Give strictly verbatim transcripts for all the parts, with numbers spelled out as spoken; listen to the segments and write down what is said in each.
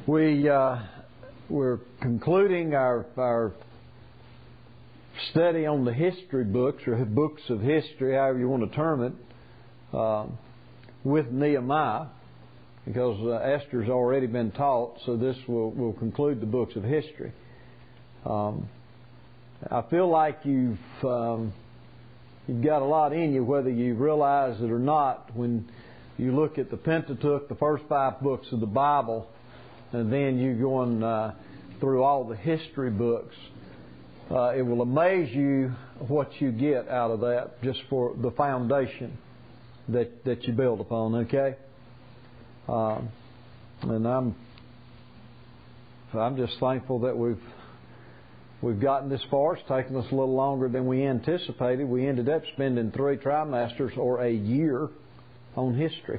We, uh, we're concluding our, our study on the history books, or books of history, however you want to term it, uh, with Nehemiah, because uh, Esther's already been taught, so this will, will conclude the books of history. Um, I feel like you've um, you've got a lot in you, whether you realize it or not, when you look at the Pentateuch, the first five books of the Bible, and then you're going uh, through all the history books. Uh, it will amaze you what you get out of that, just for the foundation that that you build upon. Okay, um, and I'm I'm just thankful that we've we've gotten this far. It's taken us a little longer than we anticipated. We ended up spending three trimesters or a year on history,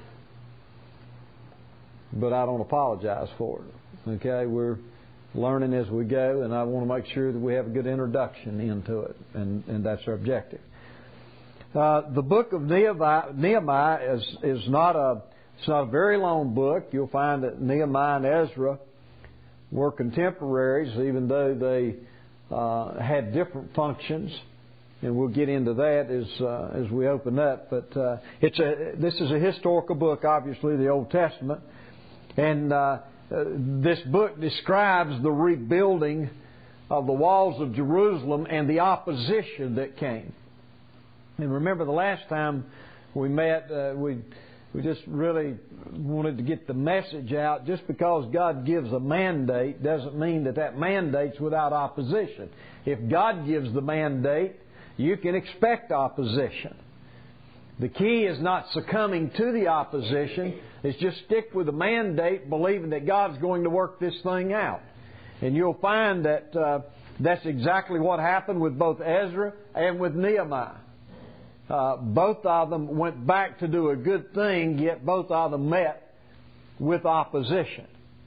but I don't apologize for it. Okay, we're learning as we go, and I want to make sure that we have a good introduction into it, and, and that's our objective. Uh, the book of Nehemiah, Nehemiah is is not a it's not a very long book. You'll find that Nehemiah and Ezra were contemporaries, even though they uh, had different functions, and we'll get into that as uh, as we open up. But uh, it's a this is a historical book, obviously, the Old Testament, and uh, uh, this book describes the rebuilding of the walls of Jerusalem and the opposition that came. And remember, the last time we met, uh, we we just really wanted to get the message out. Just because God gives a mandate doesn't mean that that mandate's without opposition. If God gives the mandate, you can expect opposition. The key is not succumbing to the opposition. It's just stick with the mandate, believing that God's going to work this thing out. And you'll find that uh, that's exactly what happened with both Ezra and with Nehemiah. Uh, both of them went back to do a good thing, yet both of them met with opposition.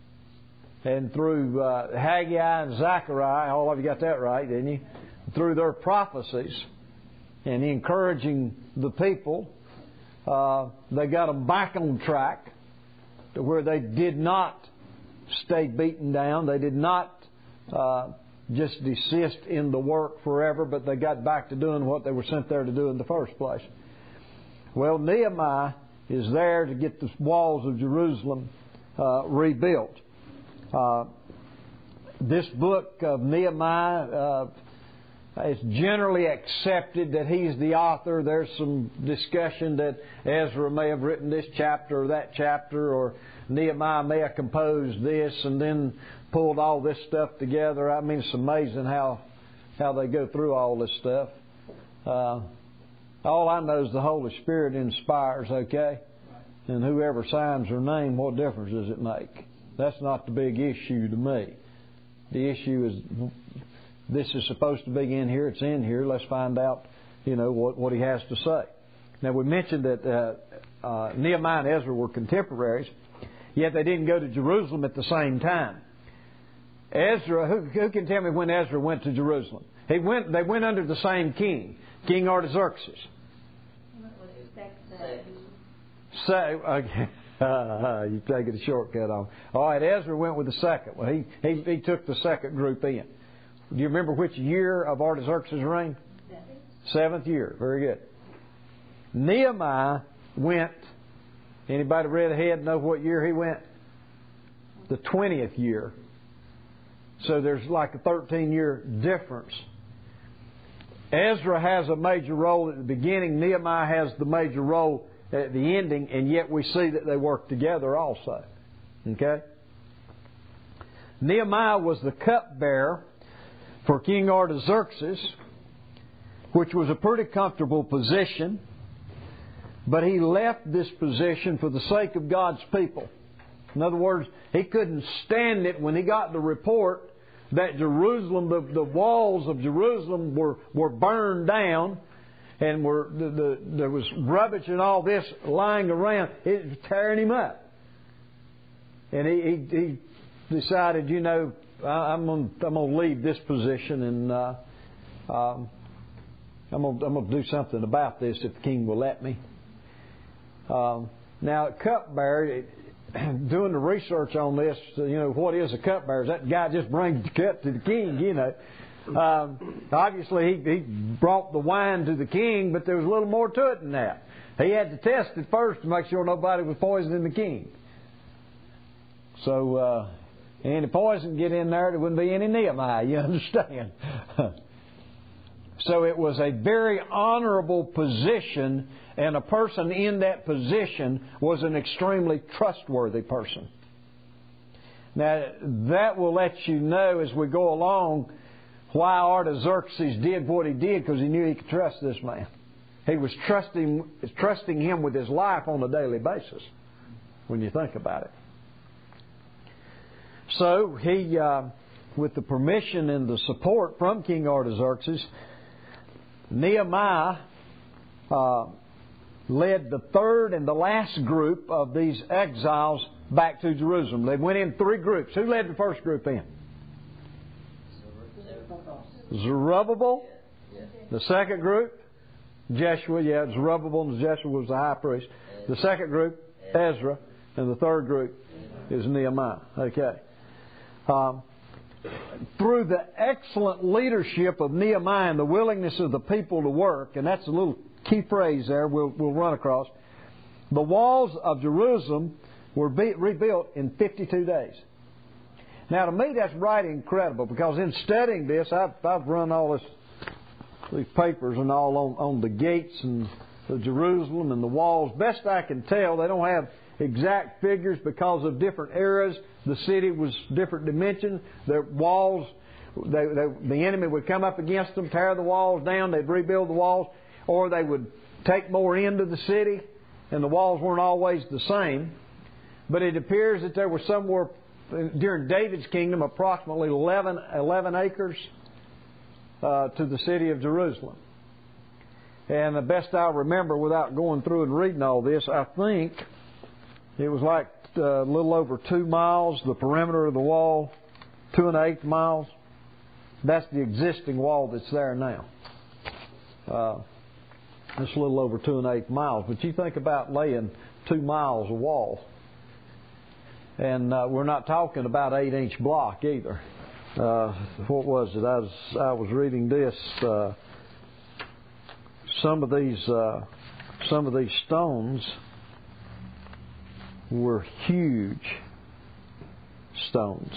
And through uh, Haggai and Zechariah, all of you got that right, didn't you? Through their prophecies and encouraging the people, uh, they got them back on track to where they did not stay beaten down. They did not uh, just desist in the work forever, but they got back to doing what they were sent there to do in the first place. Well, Nehemiah is there to get the walls of Jerusalem uh, rebuilt. Uh, this book of Nehemiah, uh, it's generally accepted that he's the author. There's some discussion that Ezra may have written this chapter or that chapter, or Nehemiah may have composed this and then pulled all this stuff together. I mean, it's amazing how how they go through all this stuff. Uh, all I know is the Holy Spirit inspires, okay? And whoever signs her name, what difference does it make? That's not the big issue to me. The issue is, this is supposed to be in here, it's in here, let's find out, you know, what, what he has to say. Now, we mentioned that uh, uh, Nehemiah and Ezra were contemporaries, yet they didn't go to Jerusalem at the same time. Ezra, who, who can tell me when Ezra went to Jerusalem? He went. They went under the same king, King Artaxerxes. So, okay. Uh, you've taken a shortcut on. All right, Ezra went with the second. Well, he, he he took the second group in. Do you remember which year of Artaxerxes' reign? Seventh. Seventh year. Very good. Nehemiah went. Anybody read ahead know what year he went? The twentieth year. So there's like a thirteen-year difference. Ezra has a major role at the beginning. Nehemiah has the major role at the ending, and yet we see that they work together also. Okay? Nehemiah was the cupbearer for King Artaxerxes, which was a pretty comfortable position, but he left this position for the sake of God's people. In other words, he couldn't stand it when he got the report that Jerusalem, the, the walls of Jerusalem were, were burned down, and were the, the, there was rubbish and all this lying around. It was tearing him up. And he, he, he decided, you know, I, I'm going I'm to leave this position, and uh, um, I'm going I'm to do something about this if the king will let me. Um, now, cupbearer, doing the research on this, you know, what is a cupbearer? That guy just brings the cup to the king, you know. Um, obviously, he, he brought the wine to the king, but there was a little more to it than that. He had to test it first to make sure nobody was poisoning the king. So, uh, any poison get in there, there wouldn't be any Nehemiah, you understand? So it was a very honorable position, and a person in that position was an extremely trustworthy person. Now, that will let you know as we go along why Artaxerxes did what he did, because he knew he could trust this man. He was trusting, trusting him with his life on a daily basis, when you think about it. So, he, uh, with the permission and the support from King Artaxerxes, Nehemiah uh, led the third and the last group of these exiles back to Jerusalem. They went in three groups. Who led the first group in? Zerubbabel. The second group? Jeshua. Yeah, Zerubbabel and Jeshua was the high priest. The second group? Ezra. And the third group is Nehemiah. Okay. Um, through the excellent leadership of Nehemiah and the willingness of the people to work, and that's a little key phrase there we'll, we'll run across, the walls of Jerusalem were be, rebuilt in fifty-two days. Now, to me, that's right incredible, because in studying this, I've, I've run all this, these papers and all on, on the gates and the Jerusalem and the walls. Best I can tell, they don't have exact figures because of different eras. The city was different dimensions. The walls, they, they, the enemy would come up against them, tear the walls down, they'd rebuild the walls, or they would take more into the city, and the walls weren't always the same. But it appears that there was somewhere, during David's kingdom, approximately eleven, eleven acres uh, to the city of Jerusalem. And the best I remember, without going through and reading all this, I think it was like a little over two miles, the perimeter of the wall, two and an eighth miles. That's the existing wall that's there now. Uh, it's a little over two and an eighth miles. But you think about laying two miles of wall. And uh, we're not talking about eight inch block either. Uh, what was it? I was, I was reading this. Uh, some of these, uh, some of these stones were huge stones.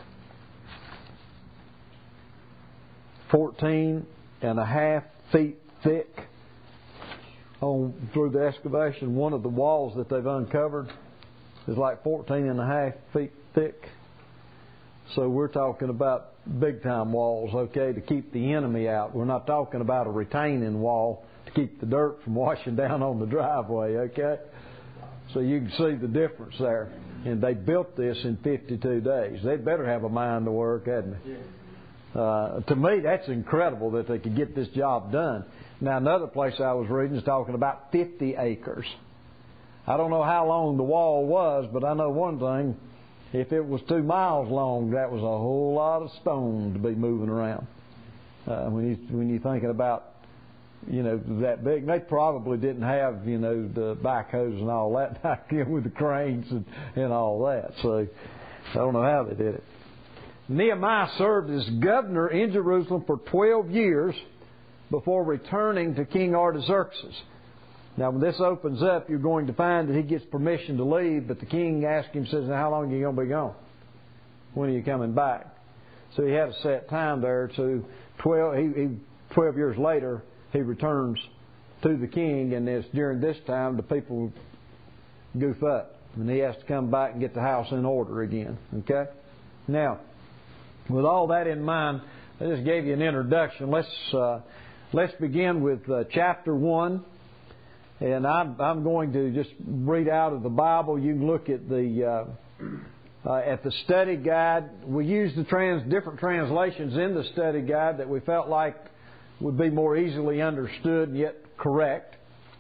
Fourteen and a half feet thick. On through the excavation, one of the walls that they've uncovered is like fourteen and a half feet thick. So we're talking about big time walls, okay, to keep the enemy out. We're not talking about a retaining wall to keep the dirt from washing down on the driveway, okay? So you can see the difference there. And they built this in fifty-two days. They'd better have a mind to work, hadn't they? Uh, to me, that's incredible that they could get this job done. Now, another place I was reading is talking about fifty acres. I don't know how long the wall was, but I know one thing. If it was two miles long, that was a whole lot of stone to be moving around. Uh, when you when you're thinking about, you know, that big, they probably didn't have, you know, the backhoes and all that back in with the cranes and, and all that. So I don't know how they did it. Nehemiah served as governor in Jerusalem for twelve years before returning to King Artaxerxes. Now, when this opens up, you're going to find that he gets permission to leave, but the king asks him, says, now, how long are you going to be gone? When are you coming back? So he had a set time there. So twelve, he, he, twelve years later, he returns to the king, and it's during this time the people goof up, and he has to come back and get the house in order again. Okay? Now, with all that in mind, I just gave you an introduction. Let's uh, let's begin with uh, chapter one. And I'm, I'm going to just read out of the Bible. You can look at the uh, uh, at the study guide. We used the trans, different translations in the study guide that we felt like would be more easily understood and yet correct.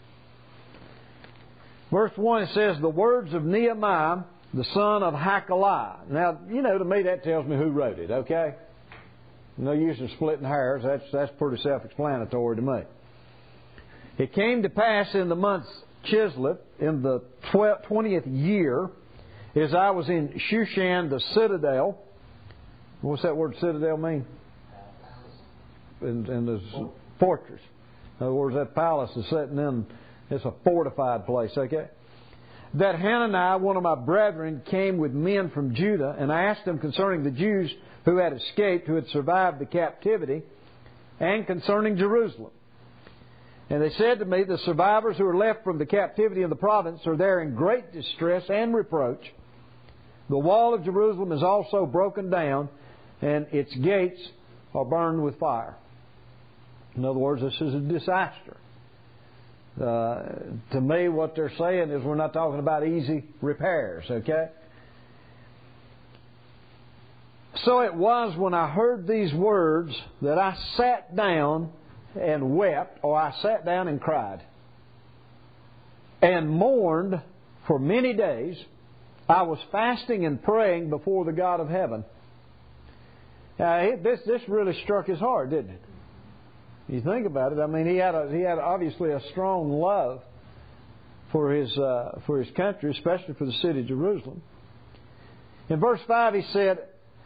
Verse one, it says, the words of Nehemiah, the son of Hakaliah. Now, you know, to me that tells me who wrote it, okay? No use in splitting hairs. That's, that's pretty self-explanatory to me. It came to pass in the month Chislev, in the twentieth year, is I was in Shushan, the citadel. What's that word citadel mean? And, and the fortress. In other words, that palace is sitting in, it's a fortified place, okay? That Hananiah, one of my brethren, came with men from Judah, and I asked them concerning the Jews who had escaped, who had survived the captivity, and concerning Jerusalem. And they said to me, the survivors who are left from the captivity in the province are there in great distress and reproach. The wall of Jerusalem is also broken down, and its gates are burned with fire. In other words, this is a disaster. Uh, to me, what they're saying is we're not talking about easy repairs, okay? So it was when I heard these words that I sat down and wept, or I sat down and cried, and mourned for many days. I was fasting and praying before the God of heaven. Uh, this this really struck his heart, didn't it? You think about it. I mean, he had a, he had obviously a strong love for his uh, for his country, especially for the city of Jerusalem. In verse five, he said,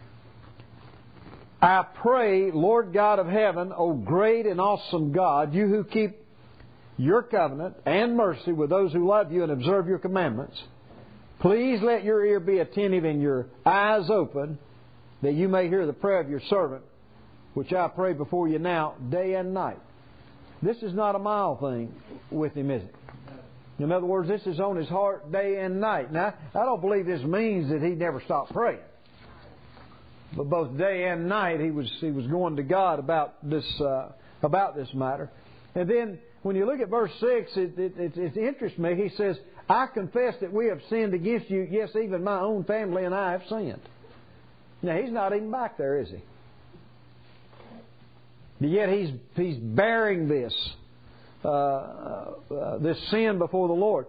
I pray, Lord God of heaven, O great and awesome God, you who keep your covenant and mercy with those who love you and observe your commandments, please let your ear be attentive and your eyes open, that you may hear the prayer of your servant, which I pray before you now, day and night. This is not a mild thing with him, is it? In other words, this is on his heart day and night. Now, I don't believe this means that he never stopped praying. But both day and night he was he was going to God about this uh, about this matter. And then when you look at verse six, it, it, it, it interests me. He says, I confess that we have sinned against you. Yes, even my own family and I have sinned. Now, he's not even back there, is he? But yet he's he's bearing this uh, uh, this sin before the Lord.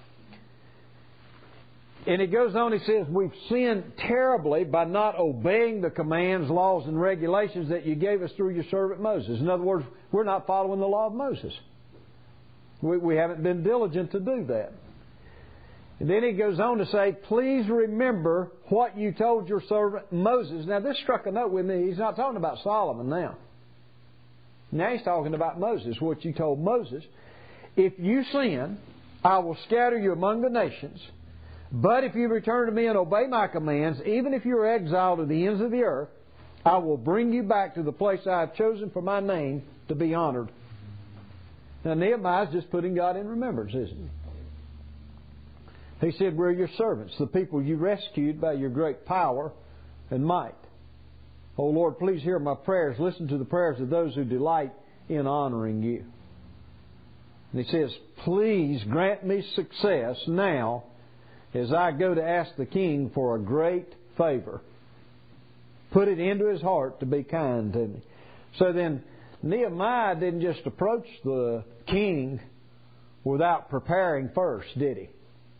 And it goes on, he says, we've sinned terribly by not obeying the commands, laws, and regulations that you gave us through your servant Moses. In other words, we're not following the law of Moses. We, we haven't been diligent to do that. And then he goes on to say, please remember what you told your servant Moses. Now, this struck a note with me. He's not talking about Solomon now. Now he's talking about Moses, what you told Moses. If you sin, I will scatter you among the nations. But if you return to me and obey my commands, even if you are exiled to the ends of the earth, I will bring you back to the place I have chosen for my name to be honored. Now Nehemiah is just putting God in remembrance, isn't he? He said, we're your servants, the people you rescued by your great power and might. Oh Lord, please hear my prayers. Listen to the prayers of those who delight in honoring you. And he says, please grant me success now as I go to ask the king for a great favor. Put it into his heart to be kind to me. So then, Nehemiah didn't just approach the king without preparing first, did he?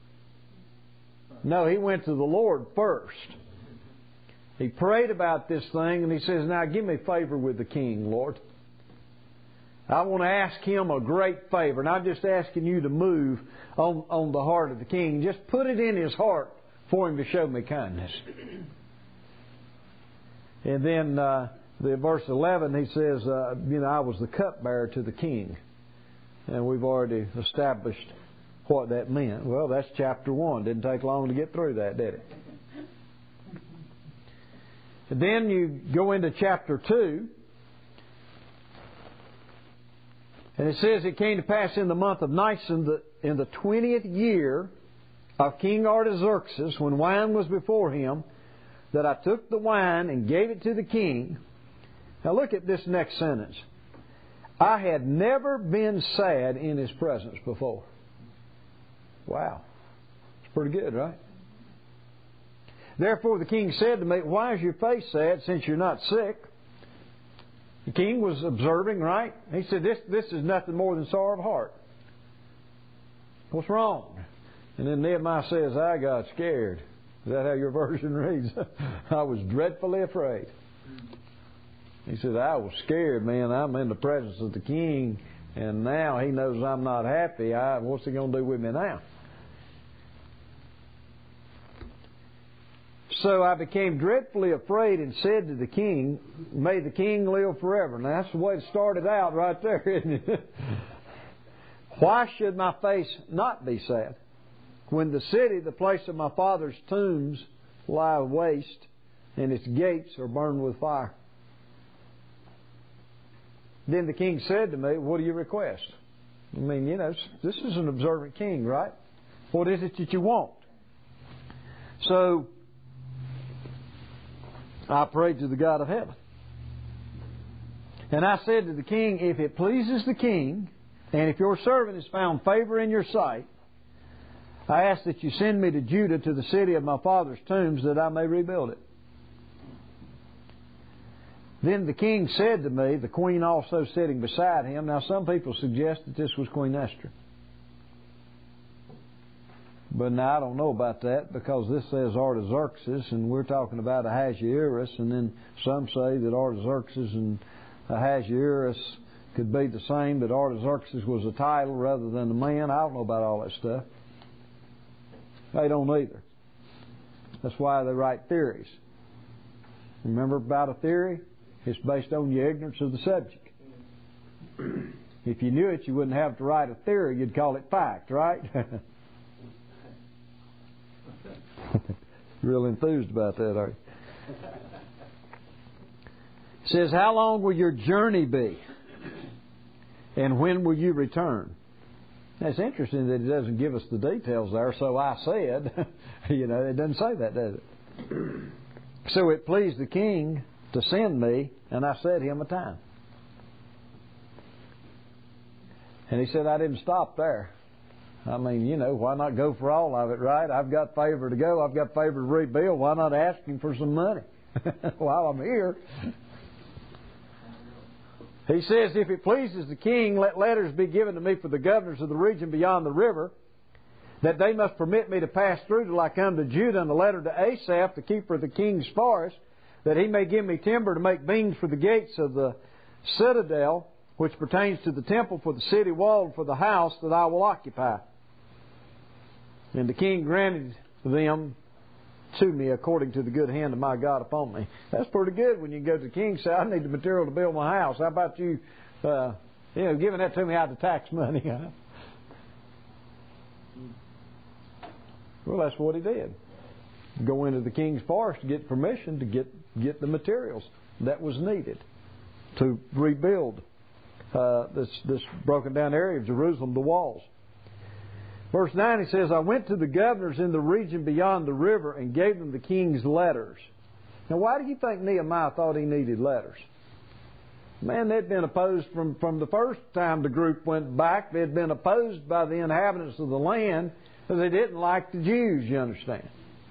No, he went to the Lord first. He prayed about this thing and he says, now give me favor with the king, Lord. I want to ask him a great favor. Not just asking you to move on, on the heart of the king. Just put it in his heart for him to show me kindness. And then uh, the verse eleven, he says, uh, you know, I was the cupbearer to the king. And we've already established what that meant. Well, that's chapter one. Didn't take long to get through that, did it? And then you go into chapter two. And it says, it came to pass in the month of Nisan, the, in the twentieth year of King Artaxerxes, when wine was before him, that I took the wine and gave it to the king. Now look at this next sentence. I had never been sad in his presence before. Wow. It's pretty good, right? Therefore the king said to me, why is your face sad since you're not sick? The king was observing, right? He said, this, this is nothing more than sorrow of heart. What's wrong? And then Nehemiah says, I got scared. Is that how your version reads? I was dreadfully afraid. He said, I was scared, man. I'm in the presence of the king, and now he knows I'm not happy. I, what's he going to do with me now? So I became dreadfully afraid and said to the king, may the king live forever. Now that's the way it started out right there, isn't it? Why should my face not be sad when the city, the place of my father's tombs, lie waste and its gates are burned with fire? Then the king said to me, what do you request? I mean, you know, this is an observant king, right? What is it that you want? So I prayed to the God of heaven. And I said to the king, if it pleases the king, and if your servant has found favor in your sight, I ask that you send me to Judah, to the city of my father's tombs, that I may rebuild it. Then the king said to me, the queen also sitting beside him. Now some people suggest that this was Queen Esther. But now I don't know about that, because this says Artaxerxes, and we're talking about Ahasuerus, and then some say that Artaxerxes and Ahasuerus could be the same, but Artaxerxes was a title rather than a man. I don't know about all that stuff. They don't either. That's why they write theories. Remember about a theory? It's based on your ignorance of the subject. If you knew it, you wouldn't have to write a theory. You'd call it fact, right? Real enthused about that, are you? It says, how long will your journey be? And when will you return? That's interesting that it doesn't give us the details there, so I said, you know, it doesn't say that, does it? So it pleased the king to send me, and I set him a time. And he said, I didn't stop there. I mean, you know, why not go for all of it, right? I've got favor to go. I've got favor to rebuild. Why not ask him for some money while I'm here? He says, if it pleases the king, let letters be given to me for the governors of the region beyond the river, that they must permit me to pass through till I come to Judah, and a letter to Asaph, the keeper of the king's forest, that he may give me timber to make beams for the gates of the citadel, which pertains to the temple, for the city wall, and for the house that I will occupy. And the king granted them to me according to the good hand of my God upon me. That's pretty good when you go to the king and say, I need the material to build my house. How about you, uh, you know, giving that to me out of tax money? Well, that's what he did. Go into the king's forest to get permission to get, get the materials that was needed to rebuild uh, this, this broken down area of Jerusalem, the walls. Verse nine, he says, I went to the governors in the region beyond the river and gave them the king's letters. Now, why do you think Nehemiah thought he needed letters? Man, they'd been opposed from, from the first time the group went back. They'd been opposed by the inhabitants of the land because they didn't like the Jews, you understand.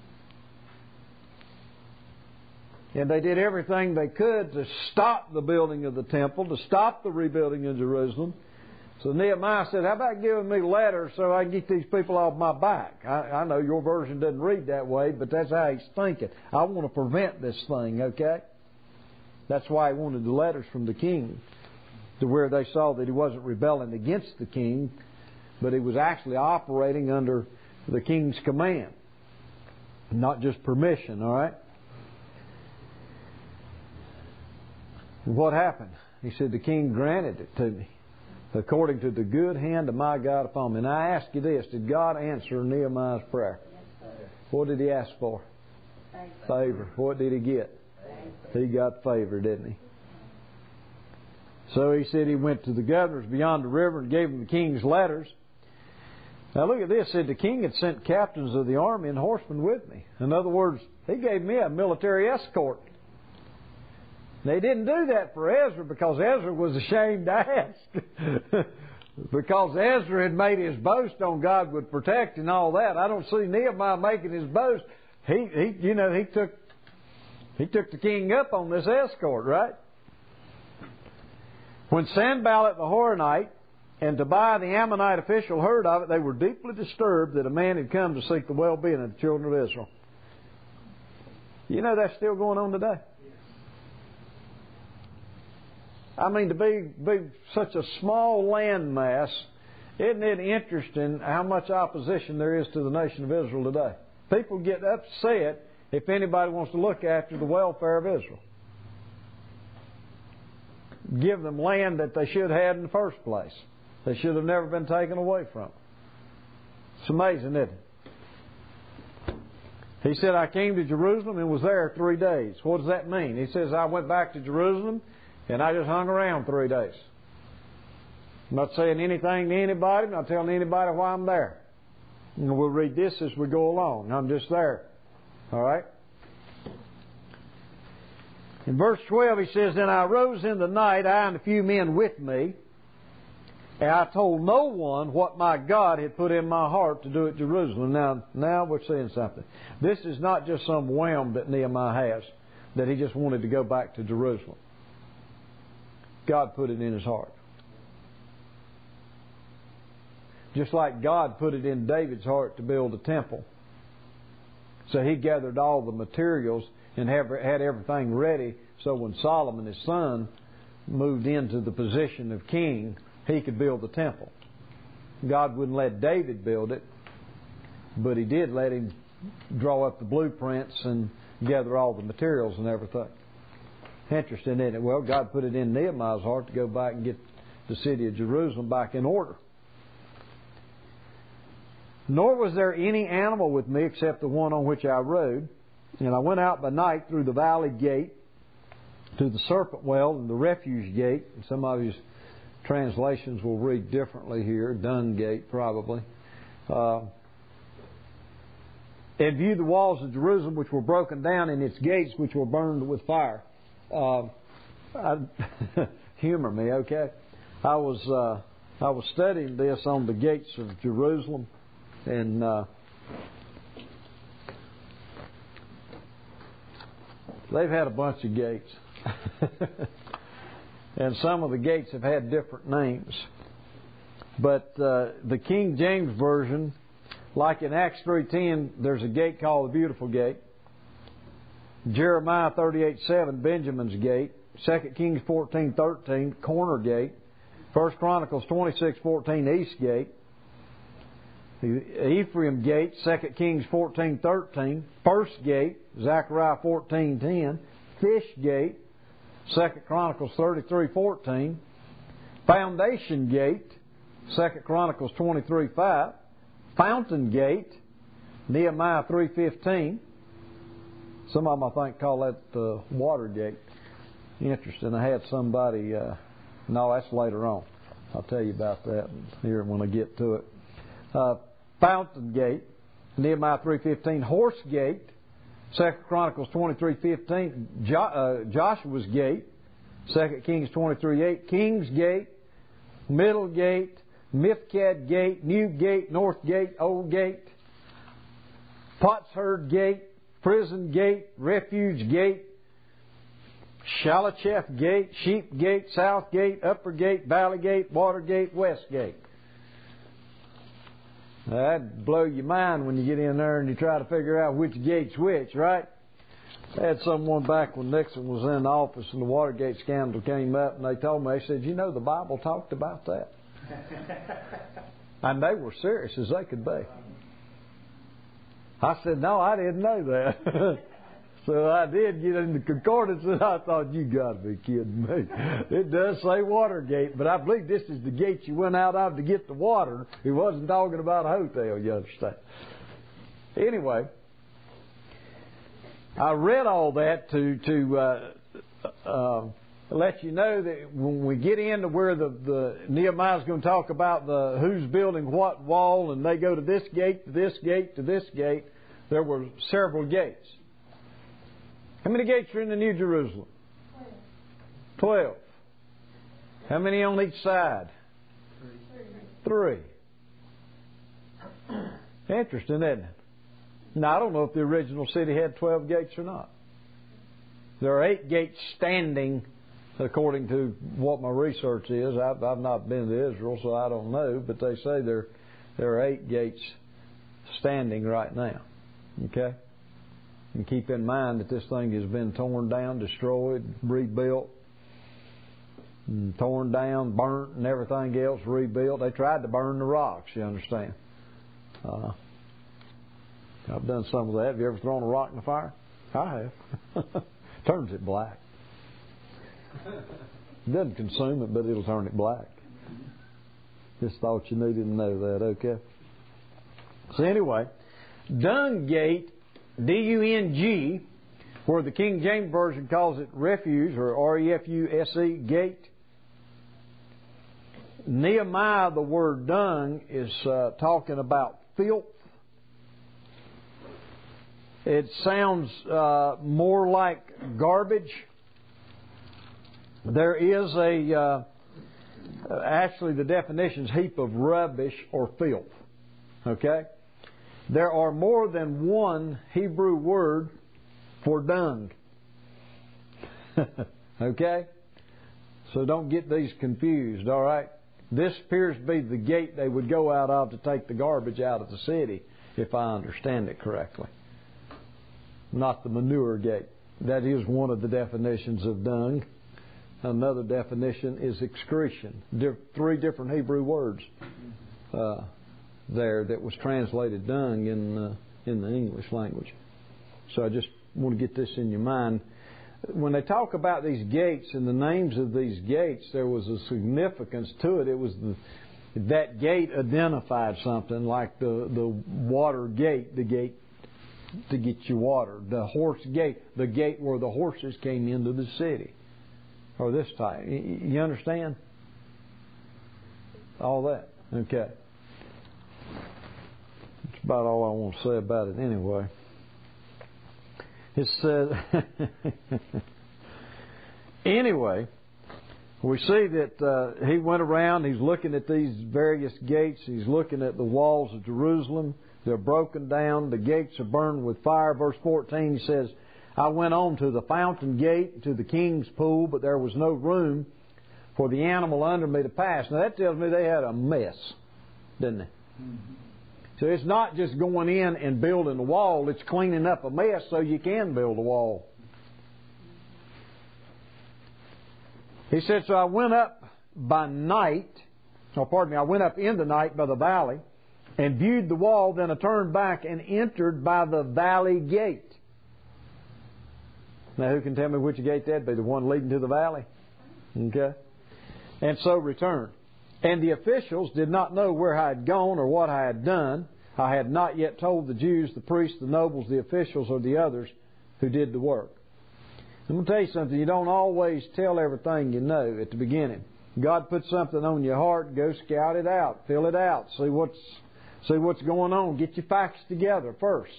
And they did everything they could to stop the building of the temple, to stop the rebuilding of Jerusalem. So Nehemiah said, how about giving me letters so I can get these people off my back? I, I know your version doesn't read that way, but that's how he's thinking. I want to prevent this thing, okay? That's why he wanted the letters from the king, to where they saw that he wasn't rebelling against the king, but he was actually operating under the king's command, not just permission, all right? And what happened? He said, the king granted it to me, according to the good hand of my God upon me. And I ask you this, did God answer Nehemiah's prayer? Yes, what did he ask for? Favor. Favor. What did he get? Favor. He got favor, didn't he? So he said he went to the governors beyond the river and gave them the king's letters. Now look at this. It said the king had sent captains of the army and horsemen with me. In other words, he gave me a military escort. They didn't do that for Ezra because Ezra was ashamed to ask. Because Ezra had made his boast on God would protect and all that. I don't see Nehemiah making his boast. He, he, you know, he took, he took the king up on this escort, right? When Sanballat the Horonite and Tobiah the Ammonite official heard of it, they were deeply disturbed that a man had come to seek the well-being of the children of Israel. You know that's still going on today. I mean, to be, be such a small landmass, isn't it interesting how much opposition there is to the nation of Israel today? People get upset if anybody wants to look after the welfare of Israel. Give them land that they should have had in the first place. They should have never been taken away from. It's amazing, isn't it? He said, I came to Jerusalem and was there three days. What does that mean? He says, I went back to Jerusalem and I just hung around three days. I'm not saying anything to anybody. I'm not telling anybody why I'm there. And we'll read this as we go along. I'm just there. All right? In verse twelve, he says, Then I rose in the night, I and a few men with me, and I told no one what my God had put in my heart to do at Jerusalem. Now, now we're seeing something. This is not just some whim that Nehemiah has, that he just wanted to go back to Jerusalem. God put it in his heart. Just like God put it in David's heart to build a temple. So he gathered all the materials and have, had everything ready so when Solomon, his son, moved into the position of king, he could build the temple. God wouldn't let David build it, but he did let him draw up the blueprints and gather all the materials and everything. Interesting, isn't it? Well, God put it in Nehemiah's heart to go back and get the city of Jerusalem back in order. Nor was there any animal with me except the one on which I rode. And I went out by night through the valley gate to the serpent well and the refuge gate. And some of his translations will read differently here. Dung gate, probably. Uh, and viewed the walls of Jerusalem, which were broken down, and its gates, which were burned with fire. Uh, I, humor me, okay? I was uh, I was studying this on the gates of Jerusalem, and uh, they've had a bunch of gates. And some of the gates have had different names. But uh, the King James Version, like in Acts three ten, there's a gate called the Beautiful Gate. Jeremiah thirty-eight seven, Benjamin's Gate. Second Kings fourteen thirteen, Corner Gate. First Chronicles twenty-six fourteen, East Gate. The Ephraim Gate, Second Kings fourteen thirteen. First Gate, Zechariah fourteen ten. Fish Gate, Second Chronicles thirty-three fourteen. Foundation Gate, Second Chronicles twenty-three five. Fountain Gate, Nehemiah three fifteen. Some of them, I think, call that the water gate. Interesting. I had somebody... Uh, no, that's later on. I'll tell you about that here when I get to it. Uh, Fountain Gate, Nehemiah three fifteen. Horse Gate, Second Chronicles twenty-three fifteen. Jo- uh, Joshua's Gate, Second Kings twenty-three eight. King's Gate, Middle Gate, Mifkad Gate, New Gate, North Gate, Old Gate, Potsherd Gate, Prison Gate, Refuge Gate, Shalacheth Gate, Sheep Gate, South Gate, Upper Gate, Valley Gate, Water Gate, West Gate. That'd blow your mind when you get in there and you try to figure out which gate's which, right? I had someone back when Nixon was in office and the Watergate scandal came up, and they told me, they said, you know, the Bible talked about that. And they were serious as they could be. I said, no, I didn't know that. So I did get in the concordance, and I thought, you got to be kidding me. It does say Watergate, but I believe this is the gate you went out of to get the water. He wasn't talking about a hotel, you understand. Anyway, I read all that to to uh, uh, let you know that when we get into where the, the Nehemiah's going to talk about the who's building what wall, and they go to this gate, to this gate, to this gate, there were several gates. How many gates are in the New Jerusalem? Twelve. How many on each side? Three. Interesting, isn't it? Now, I don't know if the original city had twelve gates or not. There are eight gates standing, according to what my research is. I've, I've not been to Israel, so I don't know. But they say there, there are eight gates standing right now. Okay? And keep in mind that this thing has been torn down, destroyed, rebuilt, and torn down, burnt, and everything else, rebuilt. They tried to burn the rocks, you understand. Uh, I've done some of that. Have you ever thrown a rock in the fire? I have. Turns it black. It doesn't consume it, but it'll turn it black. Just thought you needed to know that, okay? So anyway, dung gate, D U N G, where the King James Version calls it refuge, or R E F U S E, gate. Nehemiah, the word dung, is uh, talking about filth. It sounds uh, more like garbage. There is a, uh, actually the definition is heap of rubbish or filth. Okay? There are more than one Hebrew word for dung. Okay? So don't get these confused, all right? This appears to be the gate they would go out of to take the garbage out of the city, if I understand it correctly. Not the manure gate. That is one of the definitions of dung. Another definition is excretion. Three different Hebrew words uh, there that was translated dung in uh, in the English language. So I just want to get this in your mind. When they talk about these gates and the names of these gates, there was a significance to it. It was the, that gate identified something, like the, the water gate, the gate to get you water. The horse gate, the gate where the horses came into the city. Or this type. You understand? All that. Okay. That's about all I want to say about it anyway. It says, anyway, we see that uh, he went around, he's looking at these various gates, he's looking at the walls of Jerusalem. They're broken down, the gates are burned with fire. Verse fourteen, he says, I went on to the fountain gate, to the king's pool, but there was no room for the animal under me to pass. Now that tells me they had a mess, didn't they? Mm-hmm. So it's not just going in and building a wall, it's cleaning up a mess so you can build a wall. He said, so I went up by night, oh pardon me, I went up in the night by the valley and viewed the wall, then I turned back and entered by the valley gate. Now who can tell me which gate that'd be? The one leading to the valley? Okay. And so returned. And the officials did not know where I had gone or what I had done. I had not yet told the Jews, the priests, the nobles, the officials, or the others who did the work. I'm going to tell you something. You don't always tell everything you know at the beginning. God puts something on your heart, go scout it out, fill it out, see what's see what's going on. Get your facts together first.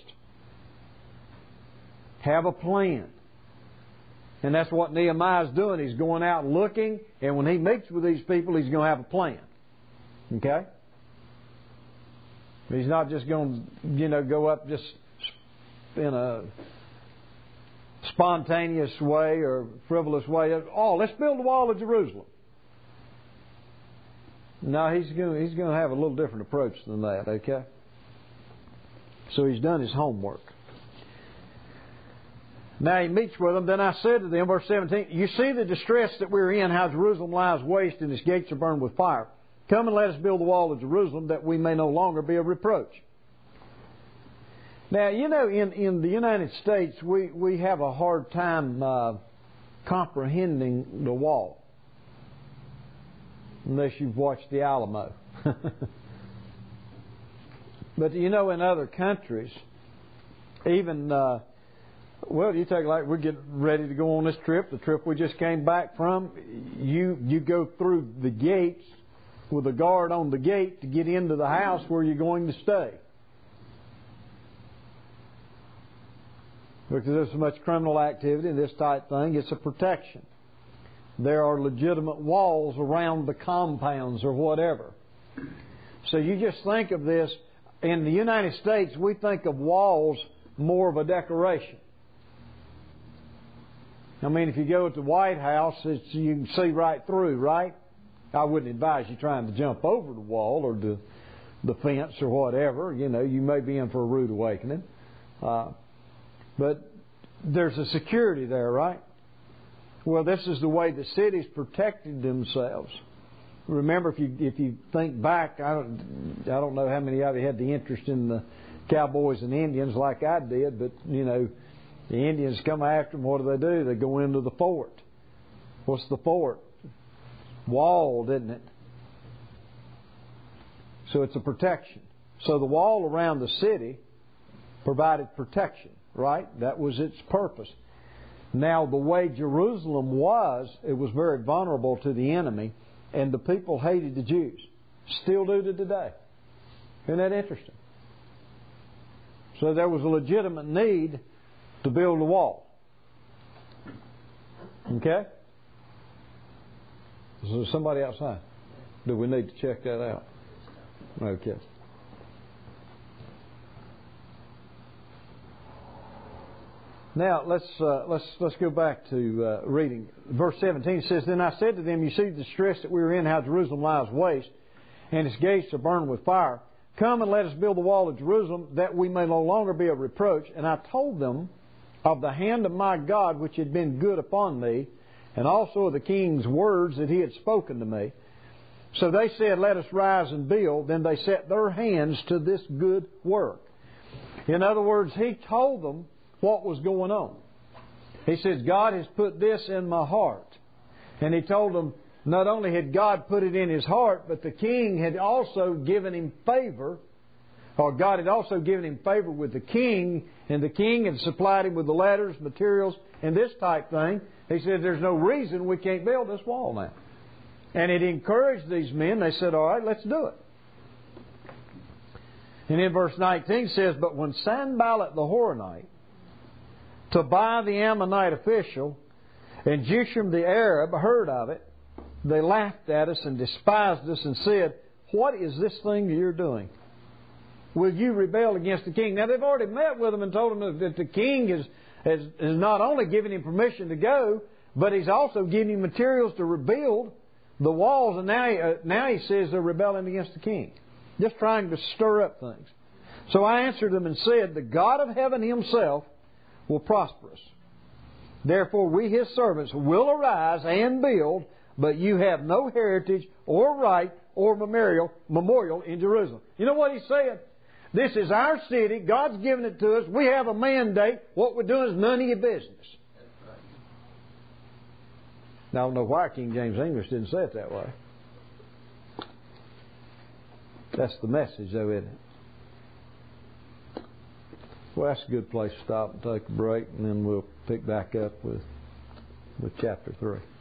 Have a plan. And that's what Nehemiah's doing. He's going out looking, and when he meets with these people, he's going to have a plan. Okay? He's not just going to, you know, go up just in a spontaneous way or frivolous way. Oh, let's build the wall of Jerusalem. No, he's going, he's going to have a little different approach than that, okay? So he's done his homework. Now he meets with them. Then I said to them, verse seventeen, you see the distress that we're in, how Jerusalem lies waste and its gates are burned with fire. Come and let us build the wall of Jerusalem that we may no longer be a reproach. Now, you know, in, in the United States, we, we have a hard time uh, comprehending the wall. Unless you've watched the Alamo. But, you know, in other countries, even... Uh, Well, you take like we're getting ready to go on this trip, the trip we just came back from. You you go through the gates with a guard on the gate to get into the house where you're going to stay. Because there's so much criminal activity and this type thing, it's a protection. There are legitimate walls around the compounds or whatever. So you just think of this, in the United States, we think of walls more of a decoration. I mean, if you go to the White House, it's, you can see right through, right? I wouldn't advise you trying to jump over the wall or the, the fence or whatever. You know, you may be in for a rude awakening. Uh, but there's a security there, right? Well, this is the way the cities protected themselves. Remember, if you if you think back, I don't, I don't know how many of you had the interest in the cowboys and Indians like I did, but, you know, The Indians come after them. What do they do? They go into the fort. What's the fort? Walled, isn't it? So it's a protection. So the wall around the city provided protection, right? That was its purpose. Now, the way Jerusalem was, it was very vulnerable to the enemy, and the people hated the Jews. Still do to today. Isn't that interesting? So there was a legitimate need to build a wall. Okay? Is there somebody outside? Do we need to check that out? Okay. Now let's uh, let's let's go back to uh, reading verse seventeen. It says, "Then I said to them, you see the distress that we are in, how Jerusalem lies waste, and its gates are burned with fire. Come and let us build the wall of Jerusalem, that we may no longer be a reproach. And I told them of the hand of my God which had been good upon me, and also of the king's words that he had spoken to me. So they said, let us rise and build. Then they set their hands to this good work." In other words, he told them what was going on. He says, God has put this in my heart. And he told them, not only had God put it in his heart, but the king had also given him favor, or God had also given him favor with the king, and the king had supplied him with the ladders, materials, and this type thing. He said, there's no reason we can't build this wall now. And it encouraged these men. They said, all right, let's do it. And in verse nineteen it says, "But when Sanballat the Horonite, Tobiah the Ammonite official, and Geshem the Arab heard of it, they laughed at us and despised us and said, what is this thing that you're doing? Will you rebel against the king?" Now they've already met with him and told him that the king is, has, has not only given him permission to go, but he's also giving him materials to rebuild the walls. And now he, uh, now he says they're rebelling against the king. Just trying to stir up things. "So I answered them and said, the God of heaven himself will prosper us. Therefore we his servants will arise and build, but you have no heritage or right or memorial memorial in Jerusalem." You know what he said? This is our city. God's given it to us. We have a mandate. What we're doing is none of your business. Now I don't know why King James English didn't say it that way. That's the message, though, isn't it? Well, that's a good place to stop and take a break, and then we'll pick back up with with chapter three.